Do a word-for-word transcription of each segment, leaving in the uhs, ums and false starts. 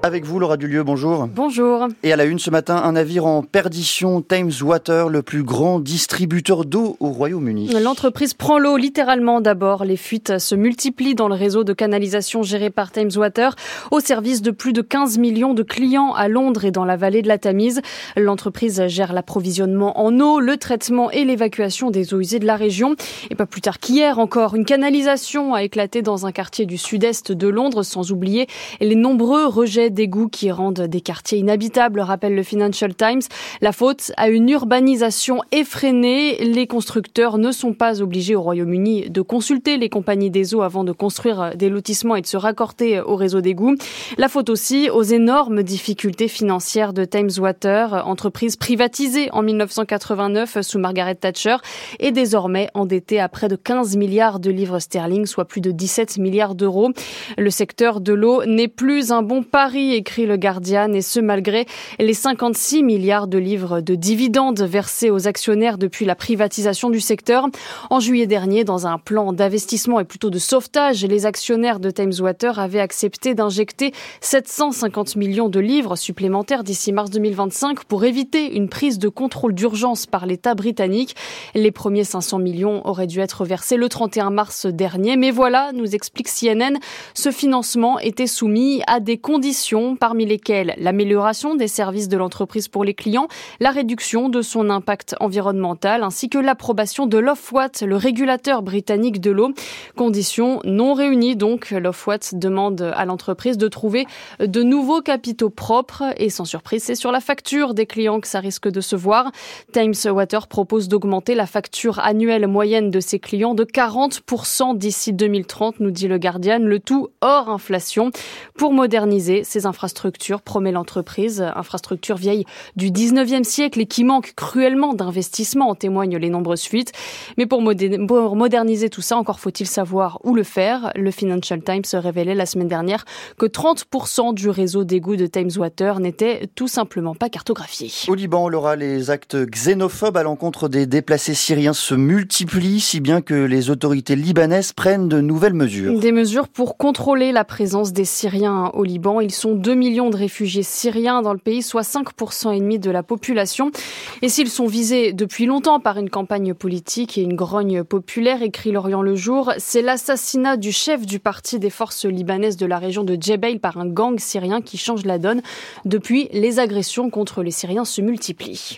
Avec vous, Laura Dulieu, bonjour. Bonjour. Et à la une ce matin, un navire en perdition, Thames Water, le plus grand distributeur d'eau au Royaume-Uni. L'entreprise prend l'eau littéralement d'abord. Les fuites se multiplient dans le réseau de canalisation géré par Thames Water, au service de plus de quinze millions de clients à Londres et dans la vallée de la Tamise. L'entreprise gère l'approvisionnement en eau, le traitement et l'évacuation des eaux usées de la région. Et pas plus tard qu'hier encore, une canalisation a éclaté dans un quartier du sud-est de Londres, sans oublier les nombreux rejets d'égouts qui rendent des quartiers inhabitables, rappelle le Financial Times. La faute à une urbanisation effrénée. Les constructeurs ne sont pas obligés au Royaume-Uni de consulter les compagnies des eaux avant de construire des lotissements et de se raccorder au réseau d'égouts. La faute aussi aux énormes difficultés financières de Thames Water, entreprise privatisée en dix-neuf cent quatre-vingt-neuf sous Margaret Thatcher et désormais endettée à près de quinze milliards de livres sterling, soit plus de dix-sept milliards d'euros. Le secteur de l'eau n'est plus un bon pari, écrit le Guardian, et ce malgré les cinquante-six milliards de livres de dividendes versés aux actionnaires depuis la privatisation du secteur. En juillet dernier, dans un plan d'investissement et plutôt de sauvetage, les actionnaires de Thames Water avaient accepté d'injecter sept cent cinquante millions de livres supplémentaires d'ici mars deux mille vingt-cinq pour éviter une prise de contrôle d'urgence par l'État britannique. Les premiers cinq cents millions auraient dû être versés le trente et un mars dernier, mais voilà, nous explique C N N, ce financement était soumis à des conditions, parmi lesquelles l'amélioration des services de l'entreprise pour les clients, la réduction de son impact environnemental, ainsi que l'approbation de l'Ofwat, le régulateur britannique de l'eau. Conditions non réunies donc, l'Ofwat demande à l'entreprise de trouver de nouveaux capitaux propres et sans surprise, c'est sur la facture des clients que ça risque de se voir. Thames Water propose d'augmenter la facture annuelle moyenne de ses clients de quarante pour cent d'ici deux mille trente, nous dit le Guardian, le tout hors inflation. Pour moderniser ces infrastructures, promet l'entreprise, infrastructures vieilles du dix-neuvième siècle et qui manquent cruellement d'investissement, en témoignent les nombreuses fuites. Mais pour, modé- pour moderniser tout ça, encore faut-il savoir où le faire. Le Financial Times révélait la semaine dernière que trente pour cent du réseau d'égouts de Thames Water n'était tout simplement pas cartographié. Au Liban, Laura, les actes xénophobes à l'encontre des déplacés syriens se multiplient, si bien que les autorités libanaises prennent de nouvelles mesures. Des mesures pour contrôler la présence des Syriens au Liban. Ils sont deux millions de réfugiés syriens dans le pays, soit cinq pour cent et demi de la population. Et s'ils sont visés depuis longtemps par une campagne politique et une grogne populaire, écrit L'Orient le Jour, c'est l'assassinat du chef du parti des forces libanaises de la région de Djebail par un gang syrien qui change la donne. Depuis, les agressions contre les Syriens se multiplient.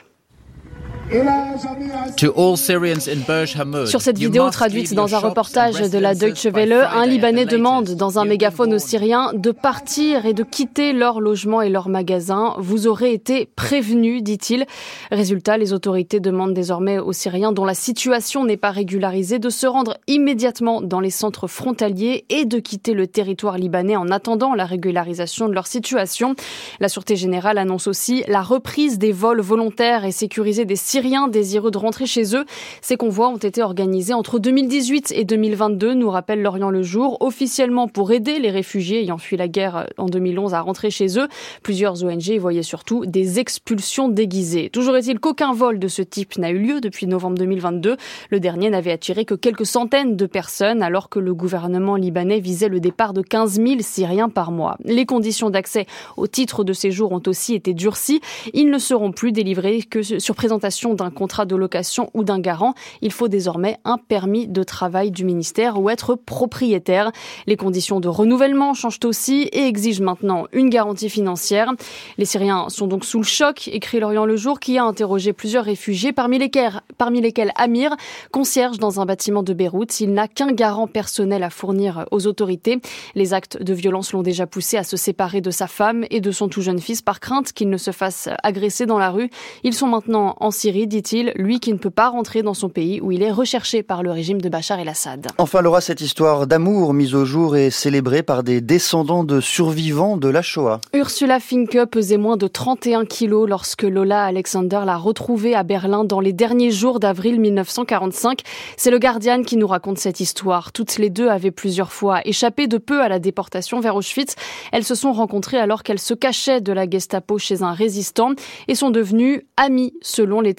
To all Syrians in Burj Hamoud, Sur cette vidéo traduite dans un reportage de la Deutsche Welle, un Libanais demande dans un mégaphone aux Syriens de partir et de quitter leur logement et leurs magasins. Vous aurez été prévenus, dit-il. Résultat, les autorités demandent désormais aux Syriens dont la situation n'est pas régularisée de se rendre immédiatement dans les centres frontaliers et de quitter le territoire libanais en attendant la régularisation de leur situation. La Sûreté générale annonce aussi la reprise des vols volontaires et sécurisés des Syriens Syriens désireux de rentrer chez eux. Ces convois ont été organisés entre deux mille dix-huit et deux mille vingt-deux, nous rappelle L'Orient le Jour, officiellement pour aider les réfugiés ayant fui la guerre en deux mille onze à rentrer chez eux. Plusieurs O N G voyaient surtout des expulsions déguisées. Toujours est-il qu'aucun vol de ce type n'a eu lieu depuis novembre deux mille vingt-deux. Le dernier n'avait attiré que quelques centaines de personnes, alors que le gouvernement libanais visait le départ de quinze mille Syriens par mois. Les conditions d'accès au titre de séjour ont aussi été durcies. Ils ne seront plus délivrés que sur présentation d'un contrat de location ou d'un garant. Il faut désormais un permis de travail du ministère ou être propriétaire. Les conditions de renouvellement changent aussi et exigent maintenant une garantie financière. Les Syriens sont donc sous le choc, écrit L'Orient le Jour, qui a interrogé plusieurs réfugiés, parmi lesquels, parmi lesquels Amir, concierge dans un bâtiment de Beyrouth. Il n'a qu'un garant personnel à fournir aux autorités. Les actes de violence l'ont déjà poussé à se séparer de sa femme et de son tout jeune fils par crainte qu'il ne se fasse agresser dans la rue. Ils sont maintenant en Syrie, dit-il, lui qui ne peut pas rentrer dans son pays où il est recherché par le régime de Bachar el-Assad. Enfin, Laura, cette histoire d'amour mise au jour est célébrée par des descendants de survivants de la Shoah. Ursula Finke pesait moins de trente et un kilos lorsque Lola Alexander l'a retrouvée à Berlin dans les derniers jours d'avril mille neuf cent quarante-cinq. C'est le Guardian qui nous raconte cette histoire. Toutes les deux avaient plusieurs fois échappé de peu à la déportation vers Auschwitz. Elles se sont rencontrées alors qu'elles se cachaient de la Gestapo chez un résistant et sont devenues amies selon les témoignages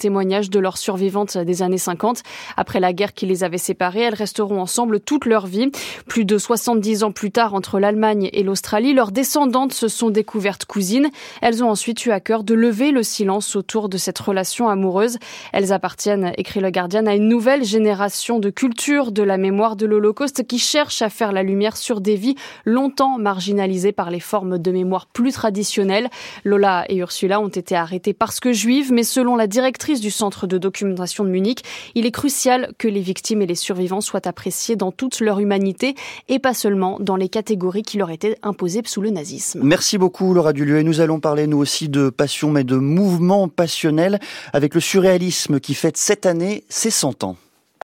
témoignages de leurs survivantes des années cinquante. Après la guerre qui les avait séparées, elles resteront ensemble toute leur vie. Plus de soixante-dix ans plus tard, entre l'Allemagne et l'Australie, leurs descendantes se sont découvertes cousines. Elles ont ensuite eu à cœur de lever le silence autour de cette relation amoureuse. Elles appartiennent, écrit le Guardian, à une nouvelle génération de culture de la mémoire de l'Holocauste qui cherche à faire la lumière sur des vies longtemps marginalisées par les formes de mémoire plus traditionnelles. Lola et Ursula ont été arrêtées parce que juives, mais selon la directrice du centre de documentation de Munich, il est crucial que les victimes et les survivants soient appréciés dans toute leur humanité et pas seulement dans les catégories qui leur étaient imposées sous le nazisme. Merci beaucoup Laura Dulieu. Et nous allons parler nous aussi de passion mais de mouvement passionnel avec le surréalisme qui fête cette année ses cent ans.